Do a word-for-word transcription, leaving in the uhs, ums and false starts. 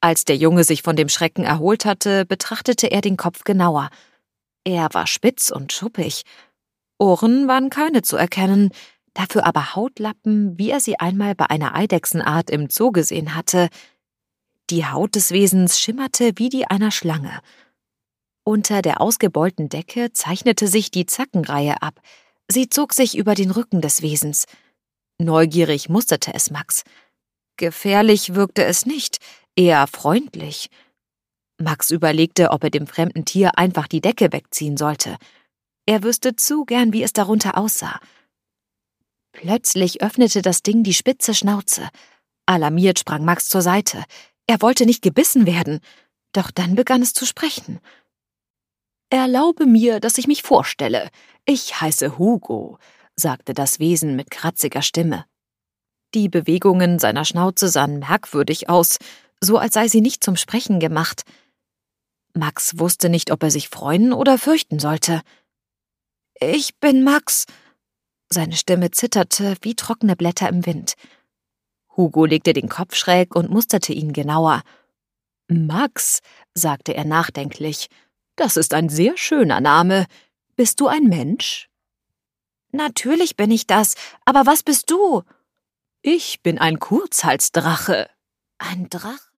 Als der Junge sich von dem Schrecken erholt hatte, betrachtete er den Kopf genauer. Er war spitz und schuppig. Ohren waren keine zu erkennen, dafür aber Hautlappen, wie er sie einmal bei einer Eidechsenart im Zoo gesehen hatte. Die Haut des Wesens schimmerte wie die einer Schlange. Unter der ausgebeulten Decke zeichnete sich die Zackenreihe ab. Sie zog sich über den Rücken des Wesens. Neugierig musterte es Max. Gefährlich wirkte es nicht, eher freundlich. Max überlegte, ob er dem fremden Tier einfach die Decke wegziehen sollte. Er wüsste zu gern, wie es darunter aussah. Plötzlich öffnete das Ding die spitze Schnauze. Alarmiert sprang Max zur Seite. Er wollte nicht gebissen werden, doch dann begann es zu sprechen. »Erlaube mir, dass ich mich vorstelle. Ich heiße Hugo«, sagte das Wesen mit kratziger Stimme. Die Bewegungen seiner Schnauze sahen merkwürdig aus, so als sei sie nicht zum Sprechen gemacht. Max wusste nicht, ob er sich freuen oder fürchten sollte. »Ich bin Max«, seine Stimme zitterte wie trockene Blätter im Wind. Hugo legte den Kopf schräg und musterte ihn genauer. »Max«, sagte er nachdenklich, »das ist ein sehr schöner Name. Bist du ein Mensch?« »Natürlich bin ich das, aber was bist du?« »Ich bin ein Kurzhalsdrache.« »Ein Drache?«